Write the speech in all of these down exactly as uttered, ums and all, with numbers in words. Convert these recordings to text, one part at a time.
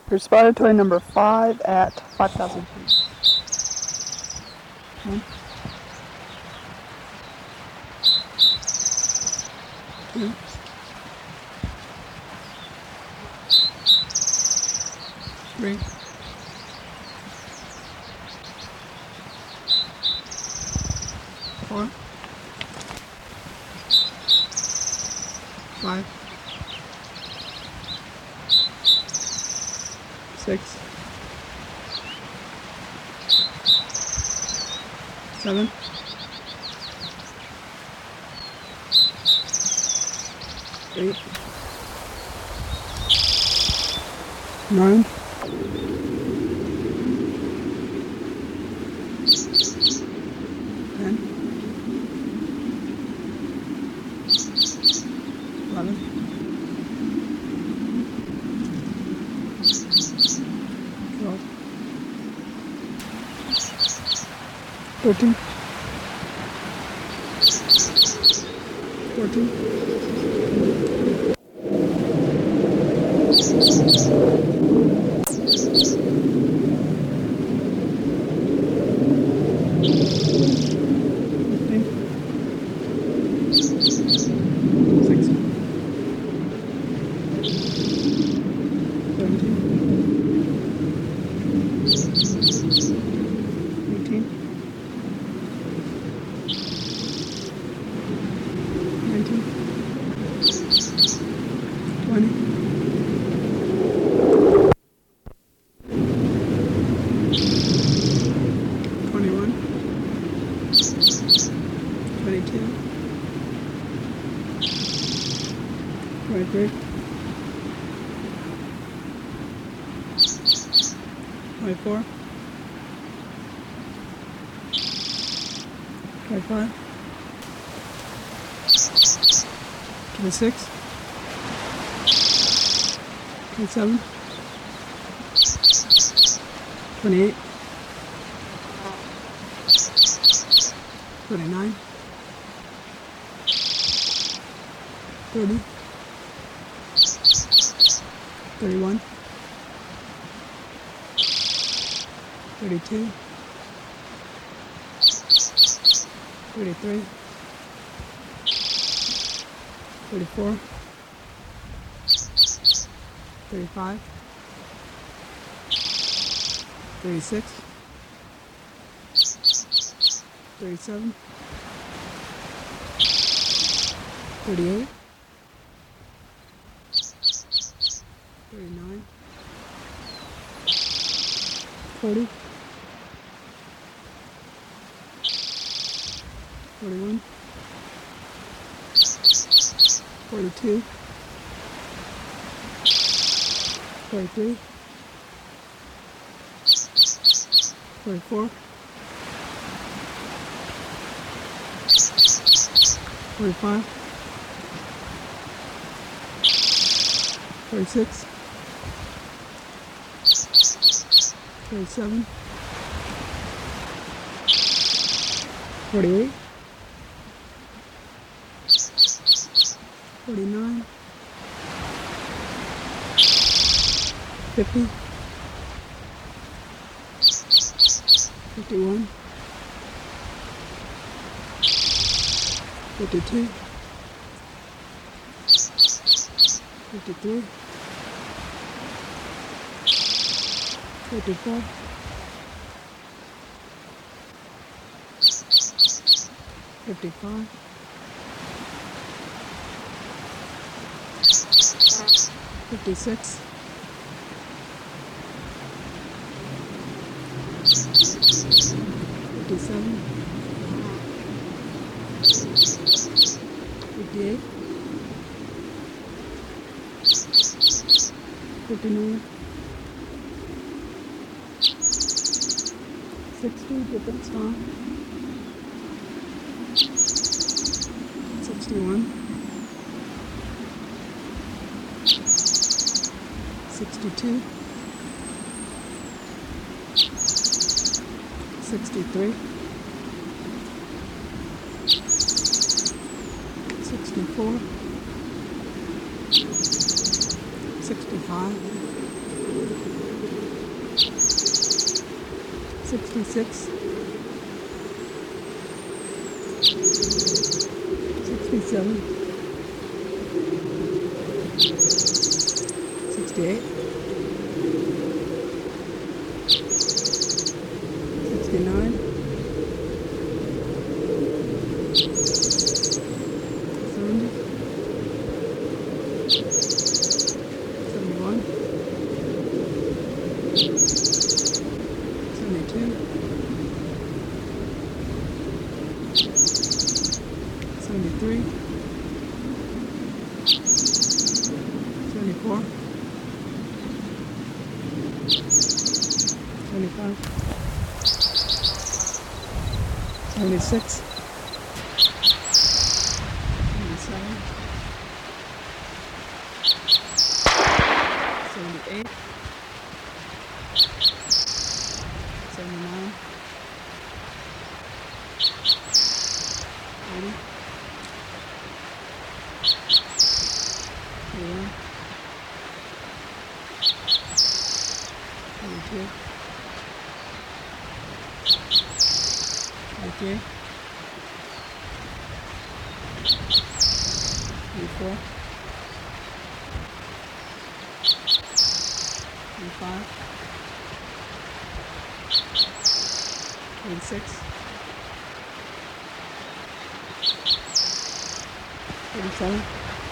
You're spotted toy number five at five thousand feet. One, two, three, four, five, six, seven, eight, nine, ten, eleven, twelve, thirteen, fourteen, twenty, twenty-one, twenty-two, twenty-three, twenty-four, twenty-five, twenty-six, twenty-seven, twenty-eight, twenty-nine, thirty, thirty-one, thirty-two, thirty-three, thirty-four, thirty-five, thirty-six, thirty-seven, thirty-eight, thirty-nine, forty, forty-one, forty-two, forty-three, forty-four, forty-five, forty-six, forty-seven, forty-eight, forty-nine, fifty, fifty-one, fifty-two, fifty-three, fifty-four, fifty-five, fifty-six, fifty-seven, fifty-eight, fifty-nine, sixty, different song, sixty-one, sixty-two, sixty-three, sixty-four, sixty-five, sixty-six, sixty-seven, sixty-eight, sixty-nine, seventy, seventy-one, seventy-two, seventy-three, seventy-four, seventy-five, seventy-six, seventy-seven, seventy-eight, seventy-nine, eighty, eighty-one, eighty-two, eighty-three, eighty-four, eighty-five, eighty-six, eighty-seven,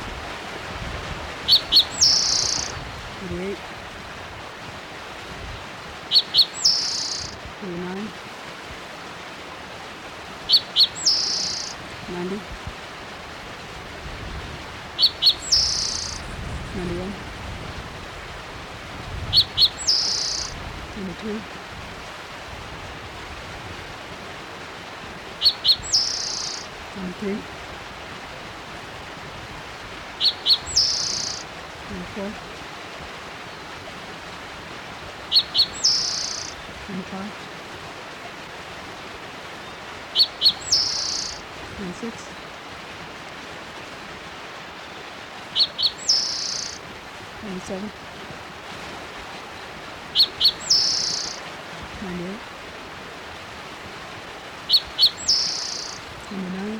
eighty-eight, eighty-nine, ninety, ninety-one, ninety-two, ninety-three, ninety-four, ninety-five, ninety-six, ninety-seven, ninety-eight, ninety-nine,